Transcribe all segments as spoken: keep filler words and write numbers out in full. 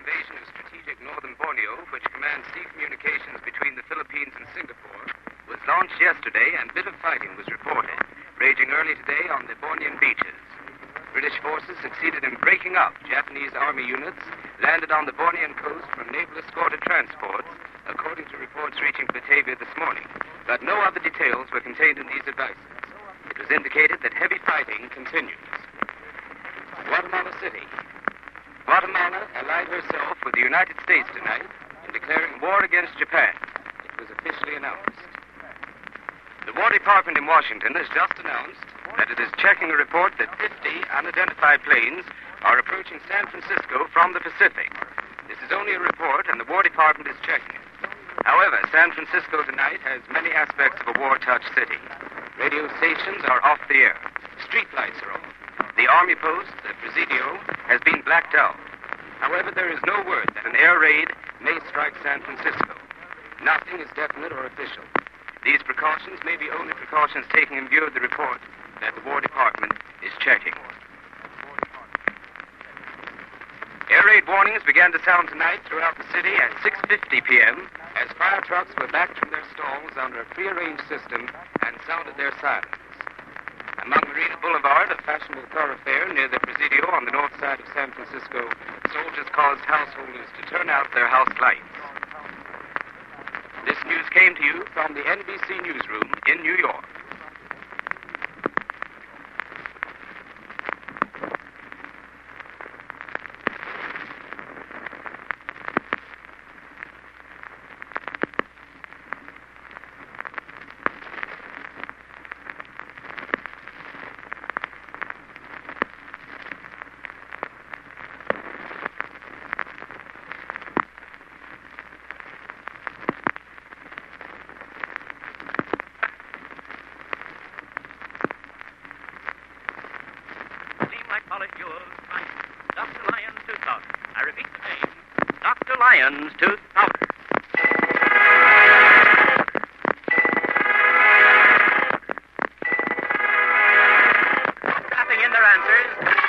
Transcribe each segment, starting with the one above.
invasion of strategic northern Borneo, which commands sea communications between the Philippines and Singapore, was launched yesterday, and a bit of fighting was reported, raging early today on the Bornean beaches. British forces succeeded in breaking up Japanese army units landed on the Bornean coast from naval escorted transports, according to reports reaching Batavia this morning. But no other details were contained in these advices. It was indicated that heavy fighting continues. Guatemala City. Guatemala allied herself with the United States tonight in declaring war against Japan. It was officially announced. The War Department in Washington has just announced that it is checking a report that fifty unidentified planes are approaching San Francisco from the Pacific. This is only a report, and the War Department is checking it. However, San Francisco tonight has many aspects of a war-touched city. Radio stations are off the air. Street lights are off. The Army post, the Presidio, has been blacked out. However, there is no word that an air raid may strike San Francisco. Nothing is definite or official. These precautions may be only precautions taken in view of the report that the War Department is checking. Air raid warnings began to sound tonight throughout the city at six fifty p.m. as fire trucks were backed from their stalls under a prearranged system and sounded their sirens. Along Marina Boulevard, a fashionable thoroughfare near the Presidio on the north side of San Francisco, soldiers caused householders to turn out their house lights. This news came to you from the N B C newsroom in New York. Doctor Lyons Tooth Powder. I repeat the name. Doctor Lyons Tooth Powder. Laughing in their answers.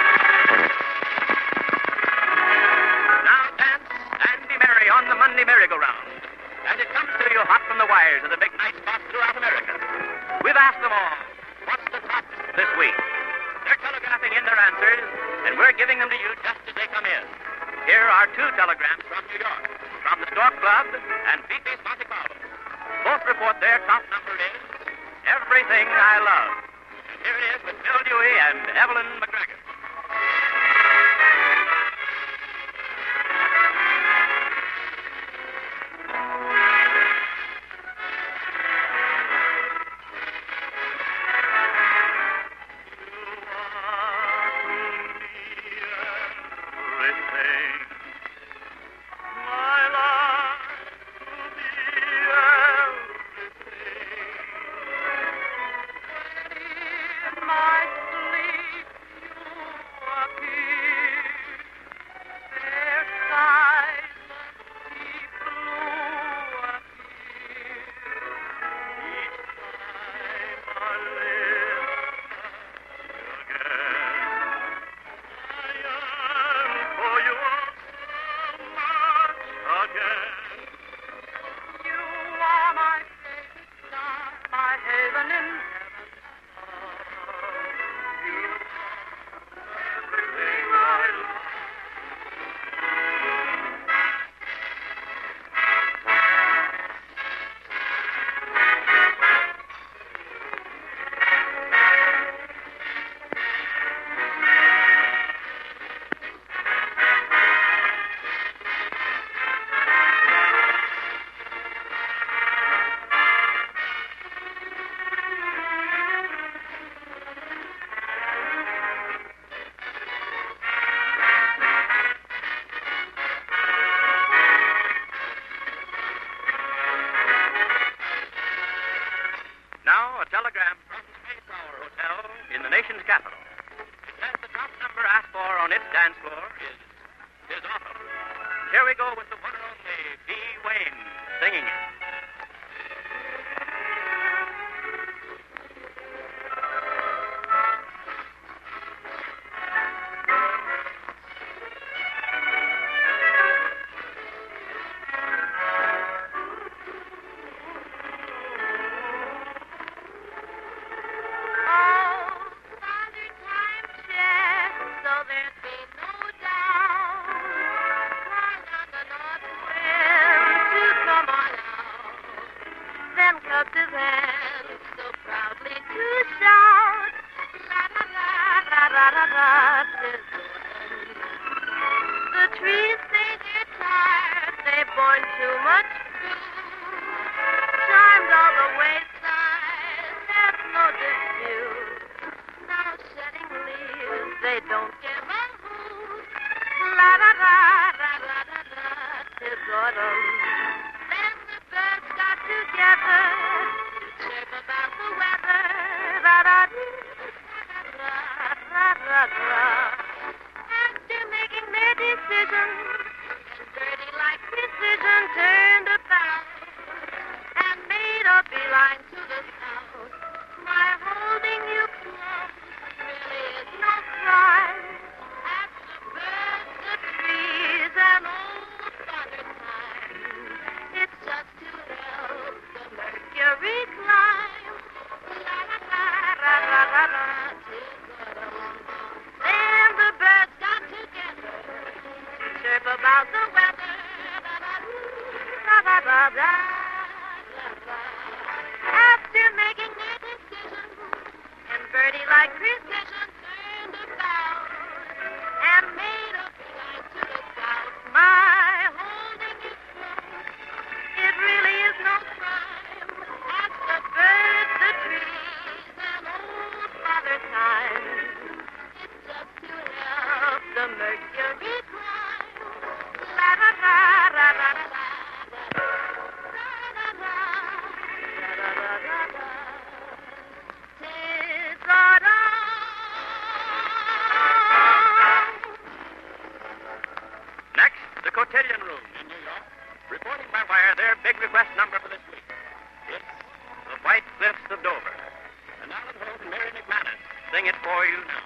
Now dance and be merry on the Monday merry-go-round. And it comes to you hot from the wires of the big night spots throughout America. We've asked them all, what's the top this week? They're telegraphing in their answers, and we're giving them to you just as they come in. Here are two telegrams from New York, from the Stork Club and Fifi's Monte Carlo. Both report their top number is Everything I Love. And here it is with Bill Dewey and Evelyn McGregor. Telegram from the Mayflower Hotel in the nation's capital. It says the top number asked for on its dance floor is, is awful. Here we go with the one and only B. Wayne singing it. da-da-da, tis autumn. The trees, they get tired, they've borne too much fruit. Charmed all the wayside, there's no dispute. Now shedding leaves, they don't give a hoot. La-da-da, da-da-da-da, tis autumn. Then the birds got together to chirp about the weather. Da-da-da-da-da-da-da. After making their decision, Birdie, like precision, turned about and made a beeline to the south. My holding you close really is no crime. At the birds, the trees, and old Father Time, it's just to help the mercury climb. La-la-la-la-la-la-la, tis autumn. Then the birds got together to chirp about the weather. Da-da-da-da-da-da. After making their decision, and Birdie, like precision, turned about and made a beeline to the south. My holding you close, it really is no crime. At the birds, the trees, and old Father Time, it's just to help the mercury climb. La-da-da-da-da-da-da. Next, the Cotillion Room in New York. Reporting by wire their big request number for this week. It's The White Cliffs of Dover. And Alan Holt and Mary McManus sing it for you now.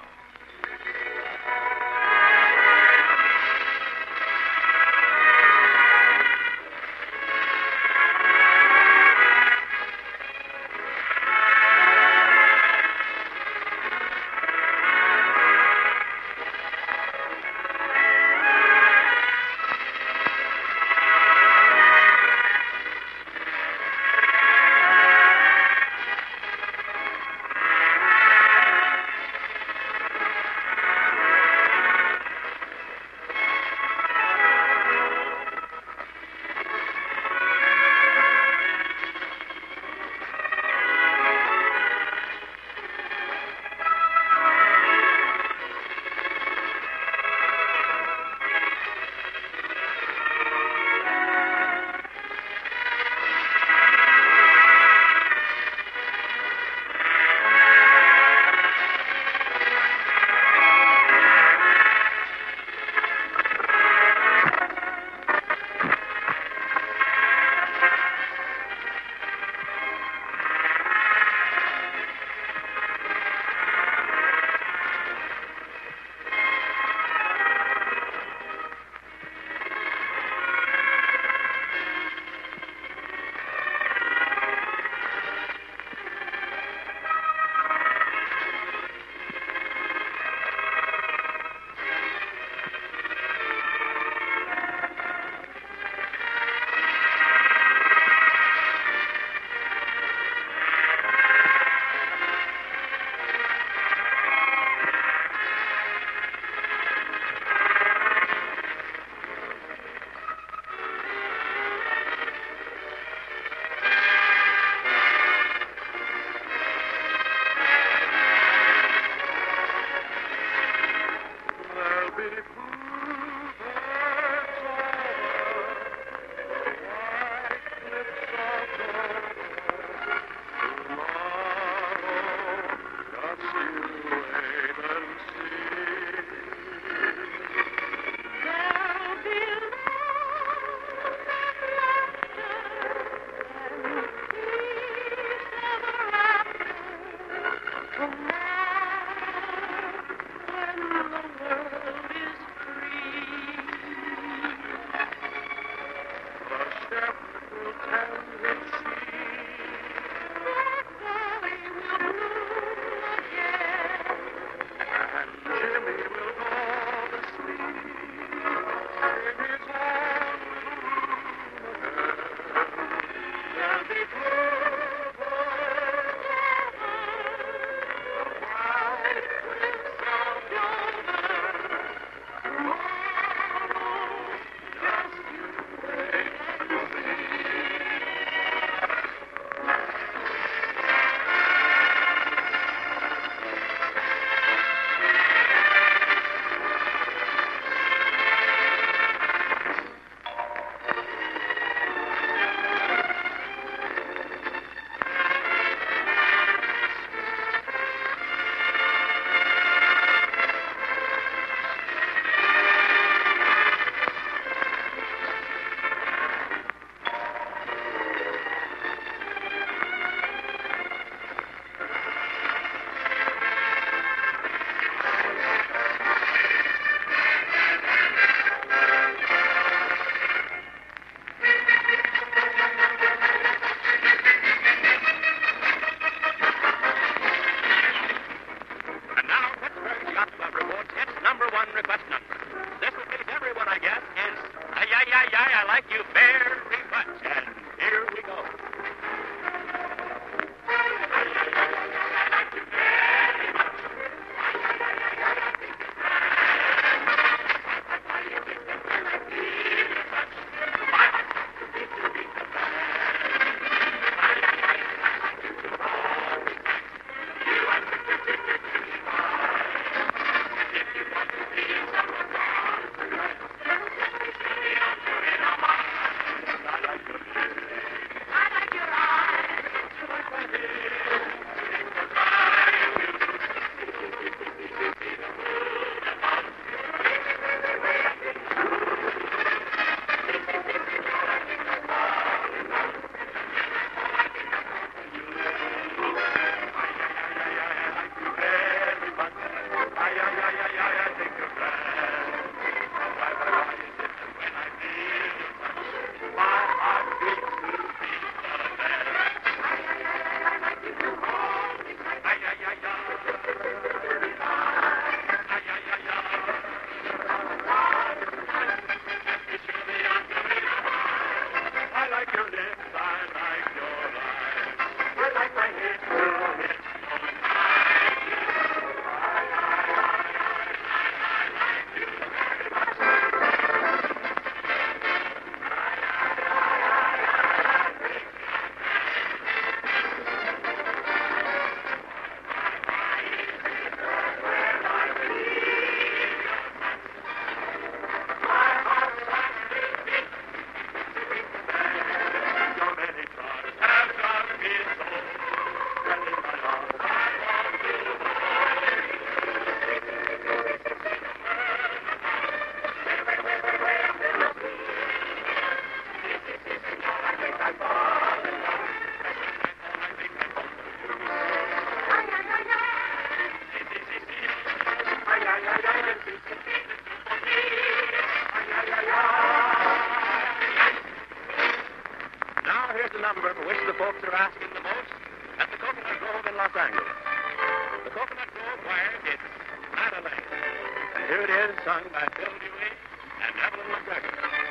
Now here's the number for which the folks are asking the most at the Coconut Grove in Los Angeles. The Coconut Grove choir, it's Madeline. And here it is, sung by Bill Dewey and Evelyn McGregor.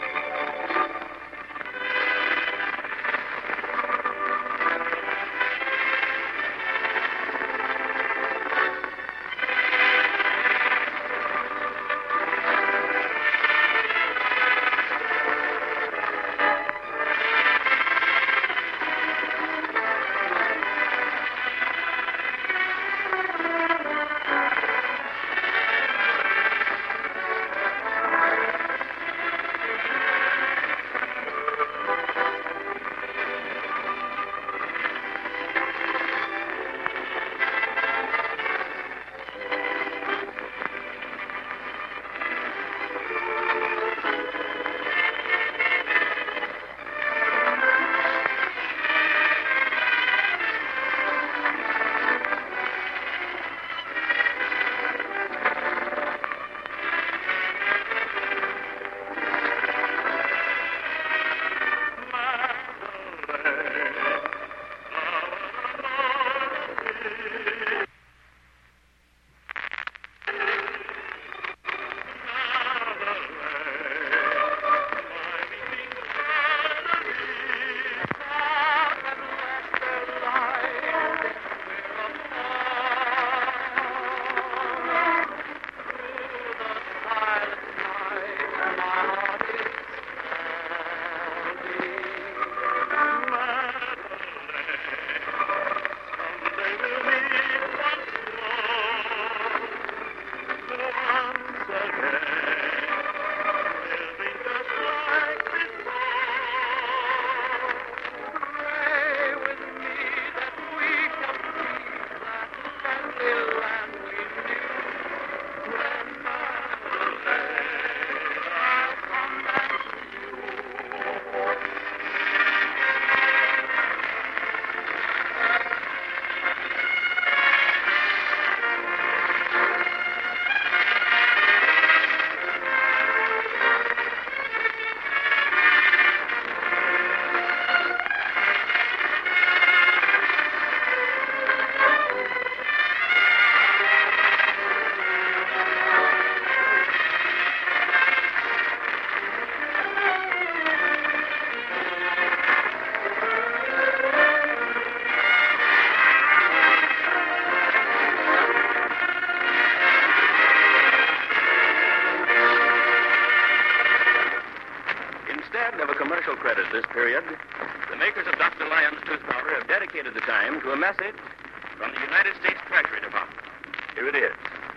Credit this period, the makers of Doctor Lyon's tooth powder have dedicated the time to a message from the United States Treasury Department. Here it is.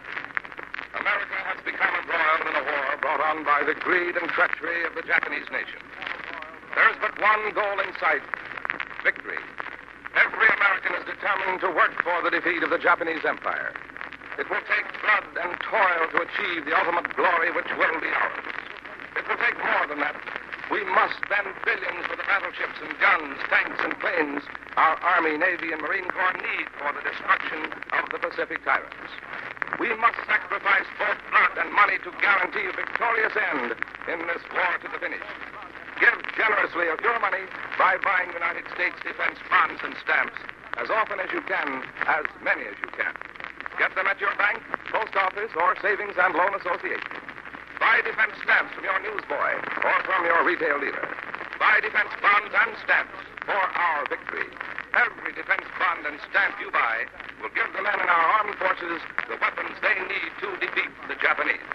America has become embroiled in a war brought on by the greed and treachery of the Japanese nation. There is but one goal in sight: victory. Every American is determined to work for the defeat of the Japanese Empire. It will take blood and toil to achieve the ultimate glory which will be ours. It will take more than that. We must spend billions for the battleships and guns, tanks and planes our Army, Navy, and Marine Corps need for the destruction of the Pacific tyrants. We must sacrifice both blood and money to guarantee a victorious end in this war to the finish. Give generously of your money by buying United States defense bonds and stamps as often as you can, as many as you can. Get them at your bank, post office, or savings and loan association. Buy defense stamps from your newsboy or from your retail dealer. Buy defense bonds and stamps for our victory. Every defense bond and stamp you buy will give the men in our armed forces the weapons they need to defeat the Japanese.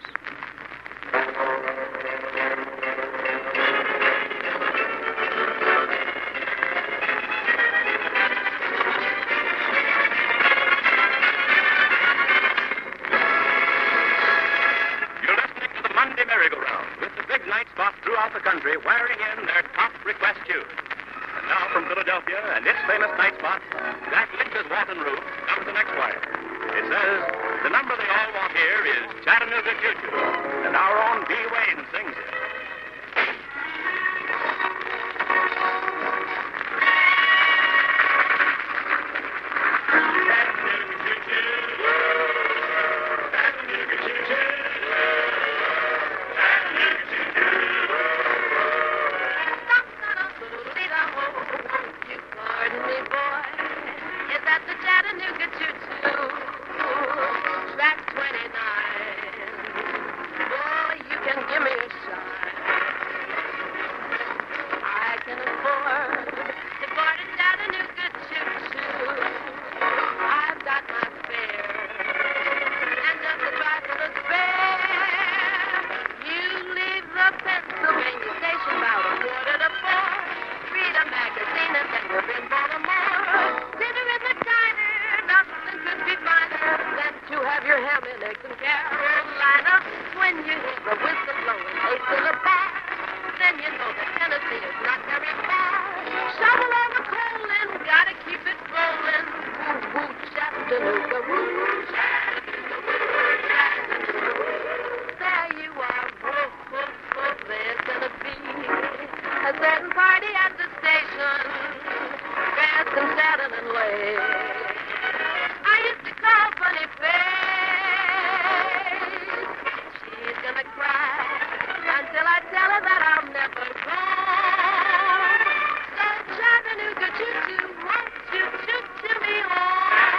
Throughout the country, wearing in their top request tunes. And now from Philadelphia and its famous night spot, Jack Lynch's Walton Roof, comes the next wire. It says, the number they all want here is Chattanooga Choo-Choo. And our own Dee Wayne sings it. Chattanooga Choo-Choo. Chattanooga Choo-Choo. Carolina, when you hear the whistle blowing, ace in the bar, then you know that Tennessee is not very far. Shovel all the coal in, gotta keep it rolling. Woo, woo, Chattanooga, woo, Chattanooga, woo, Chattanooga. There you are, whoop, whoop, whoop, there's gonna be a certain party at the station. There's some Saturn and Lay. I used to call Funny Face. She's gonna cry until I tell her that I'll never go. So Chattanooga, choo-choo, won't you choo-choo me home?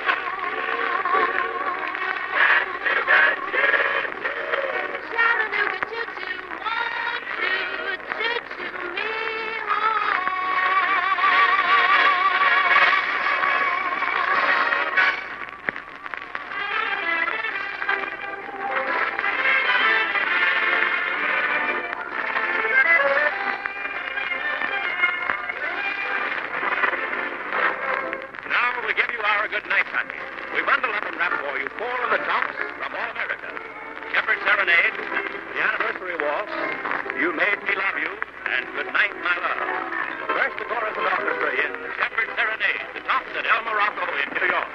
Chattanooga, choo-choo, won't you choo-choo me home? Now we give you our good night honey. We bundle up and wrap for you four of the tops from All America. Shepherd's Serenade, the Anniversary Waltz, You Made Me Love You, and Good Night, My Love. First, the chorus and orchestra in Shepherd's Serenade, the tops at El Morocco in New York.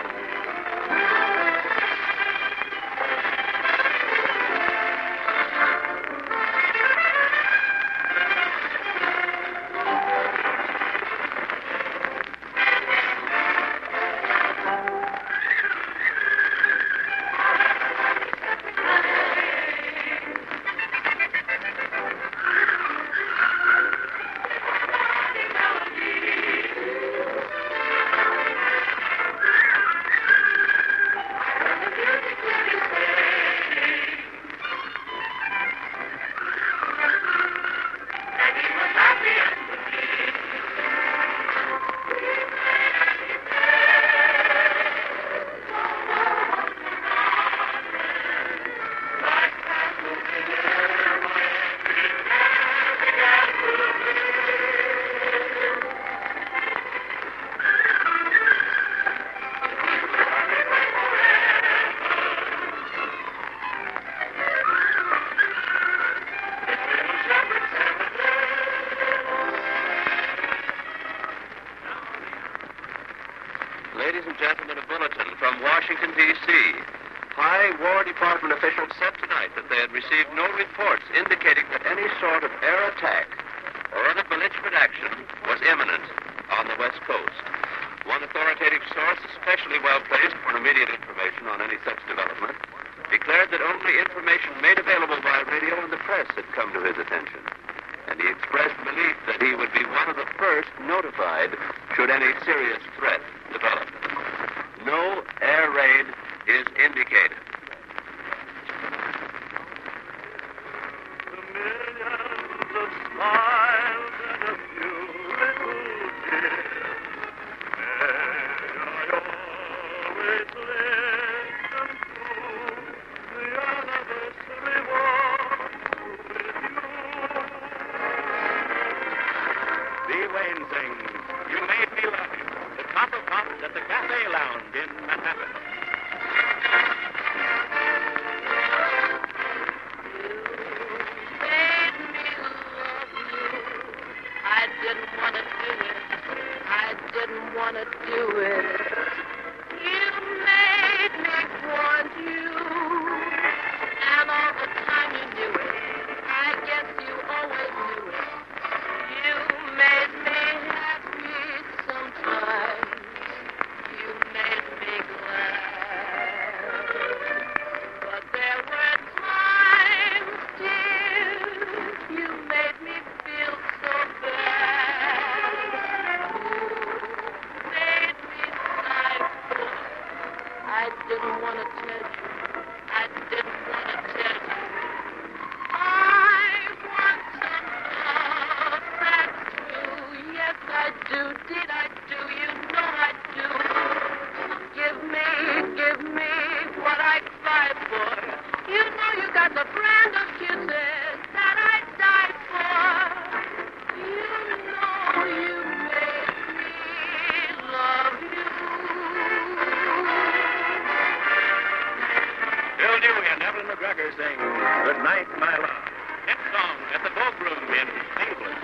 Ladies and gentlemen, a bulletin from Washington, D C High War Department officials said tonight that they had received no reports indicating that any sort of air attack or other belligerent action was imminent on the West Coast. One authoritative source, especially well-placed for immediate information on any such development, declared that only information made available by radio and the press had come to his attention. And he expressed belief that he would be one of the first notified should any serious threat develop. No air raid is indicated. The millions of smiles and a few little tears. May I always listen to the anniversary walk with you. Lee Wayne sings, You Made Me Love You, the top of tops at the Cafe Lounge in Manhattan. Made me love you. I didn't want to do it. I didn't want to do it. You made me want you. And all the time you knew it. I guess you always knew it. You made me happy sometimes. You made me glad. But there were times, dear, you made me feel so bad. You made me stifle. I didn't want to tell you. I didn't want to tell you. I want some love, that's true. Yes, I do. Did I do? You know I do. Give me, give me what I cry for. You know you got the brand of kisses that I die for. You know you made me love you. Filled you Bowie and Evelyn McGregor sing Good Night, My Love. Next song at the Vogue Room in Cleveland.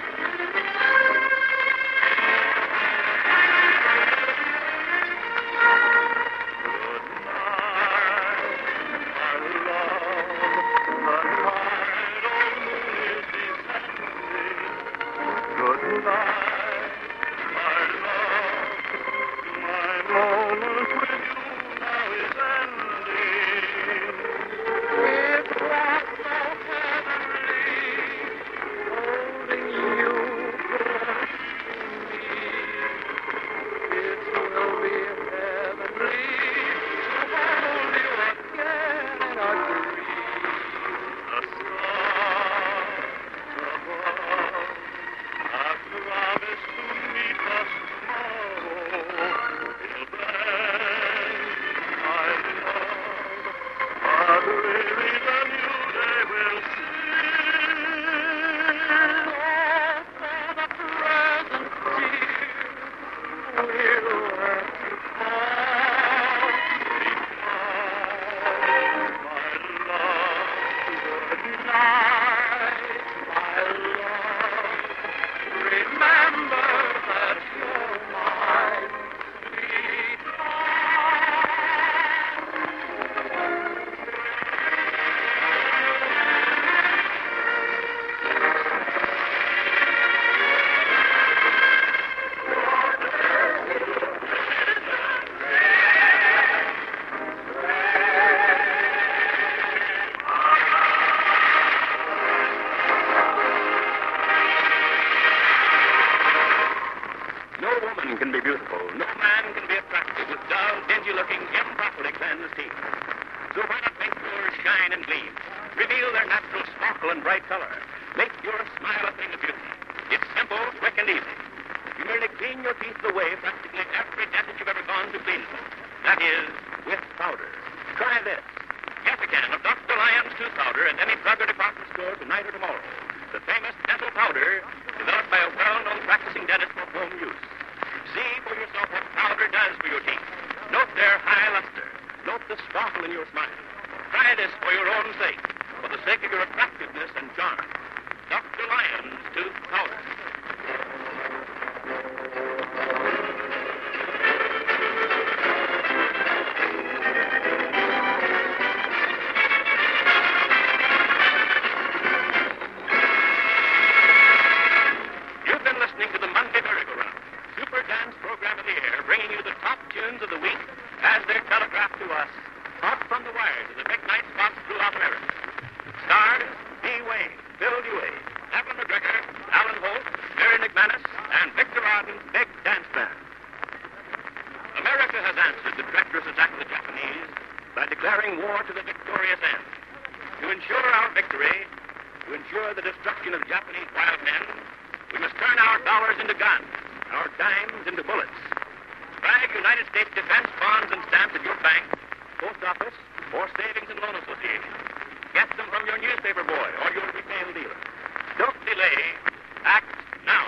Can be beautiful. No man can be attractive with dull, dingy-looking, improperly cleansed teeth. So why not make yours shine and gleam? Reveal their natural sparkle and bright color. Make your smile a thing of beauty. It's simple, quick, and easy. You merely clean your teeth away practically every dentist you've ever gone to clean them. That is, with powder. Try this. Get a can of Doctor Lyon's tooth powder at any drug or department store tonight or tomorrow. The famous dental powder developed by a well-known practicing dentist for home use. See for yourself what powder does for your teeth. Note their high luster. Note the sparkle in your smile. Try this for your own sake, for the sake of your attractiveness and charm. Doctor Lyon's tooth powder. You've been listening to the Monday Merry-Go-Round, super dance program of the air, bringing you the top tunes of the week as they're telegraphed to us, hot from the wires of the big night spots throughout America. Stars, Dee Wayne, Bill Dewey, Evelyn McGregor, Alan Holt, Mary McManus, and Victor Arden's big dance band. America has answered the treacherous attack of the Japanese by declaring war to the victorious end. To ensure our victory, to ensure the destruction of Japanese wild men, we must turn our dollars into guns, our dimes into bullets. Brag United States Defense bonds and stamps at your bank, post office, or savings and loan association. Get them from your newspaper boy or your retail dealer. Don't delay. Act now.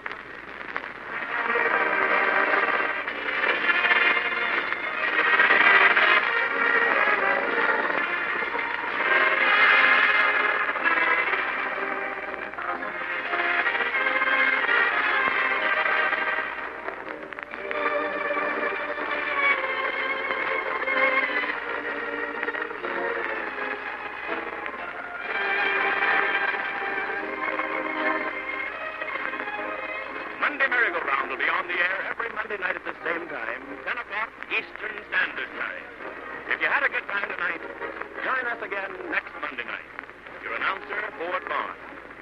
Monday Merry-Go-Round will be on the air every Monday night at the same time, ten o'clock Eastern Standard Time. If you had a good time tonight, join us again next Monday night. Your announcer, Ford Vaughn.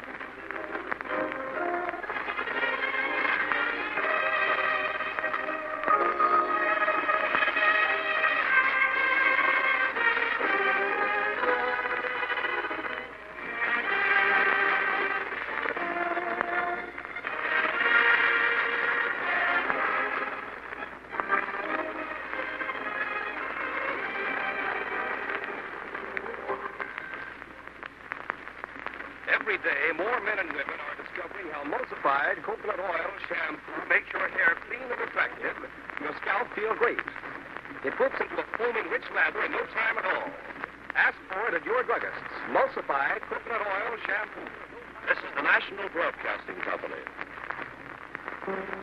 Every day, more men and women are discovering how emulsified coconut oil shampoo makes your hair clean and attractive, and your scalp feel great. It whips into a foaming rich lather in no time at all. Ask for it at your druggist's. Emulsified coconut oil shampoo. This is the National Broadcasting Company.